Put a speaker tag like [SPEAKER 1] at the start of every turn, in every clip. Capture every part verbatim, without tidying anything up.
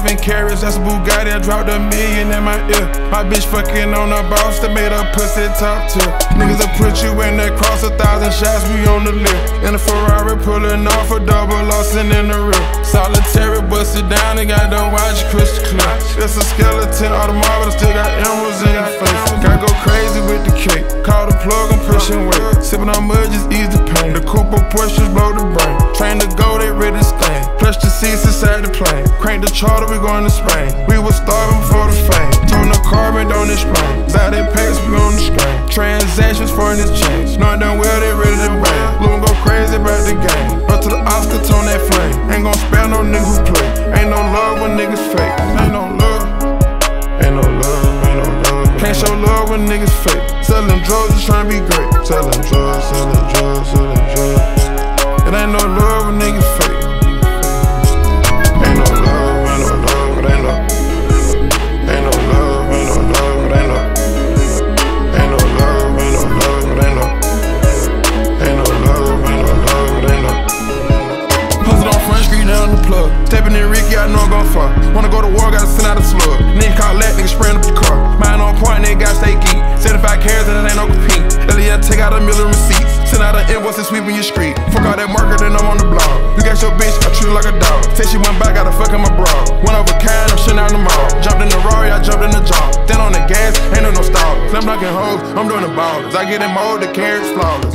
[SPEAKER 1] Seven carats, that's a Bugatti, I dropped a million in my ear. My bitch fucking on a boss that made her pussy top tier. Niggas will put you in that cross, a thousand shots, we on the lift. In a Ferrari pulling off a double Lawson in the rear. Solitary, bust it down, and got the watch crystal clear. It's a skeleton, all the marble, still got emeralds in your face. Gotta go crazy with the cake, call the plug, I'm pushing weight. Sipping on mud, just ease the pain. The Cooper Porsches blow the brain. Train to go, they ready to stain. Flush the seats inside the plane. Crank the charter, we going to Spain. We was starving for the fame. Tone the carbon, don't explain. Bout that packs, we on the screen. Transactions, foreign exchange. Knowing damn well they ready to bang. Blue go crazy about the game. Up to the Oscar, tone that flame. Ain't gon' spare no nigga who play. Ain't no love when niggas fake. Ain't no love. Ain't no love, ain't no love. Can't show love when niggas fake. Selling drugs, just trying to be great. Selling drugs, selling drugs, selling drugs. It ain't no love when niggas fake. Ain't no love, ain't no love, it ain't no. Ain't no love, ain't no love, it ain't no. Ain't no love, ain't no love, it ain't no. Ain't no love, ain't no love, it ain't no. Hustle on Front Street down the plug. Stepping in Ricky, I know I'm gon' fuck. Wanna go to war, gotta send out a slug. Nigga call that, nigga spraying up the car. Mine on point, nigga got stay geek. seventy-five carats and it ain't no compete. Elliot take out a million receipts. Send out an invoice and sweeping your street. Fuck all that market, then I'm on the blog. You got your bitch, I treat her like a dog. Say she went back, gotta fuck in my bra. One of a kind, I'm shitting out the mall. Jumped in the Rari, I jumped in the jaw. Then on the gas, ain't no no stall. Slam dunking hoes, I'm doing the ballers. I get in mode, the carrots flawless.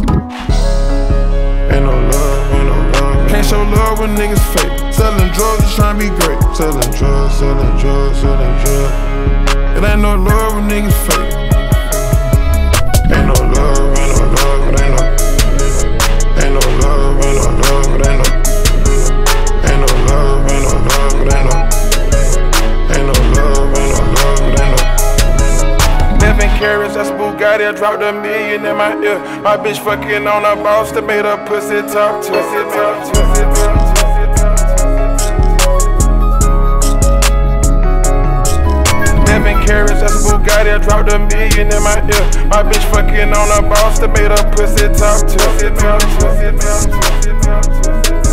[SPEAKER 1] Ain't no love, ain't no love. Can't show love when niggas fake. Selling drugs, just trying to be great. Selling drugs, selling drugs, selling drugs. It ain't no love when niggas fake. Ain't no love, ain't no love, it ain't no. Ain't no love, ain't no love, it ain't no. Ain't no love, ain't no love, it ain't no. Ain't no love, ain't no love, it ain't no. Seven carats, that's a Bugatti, I dropped a million in my ear. My bitch fucking on a boss that made her pussy top tier. Pussy top tier, pussy top tier. Seven carats, that's a Bugatti, I dropped a million in my ear. My bitch fucking on a boss that made her pussy top tier. Pussy top tier, pussy top tier, pussy top tier.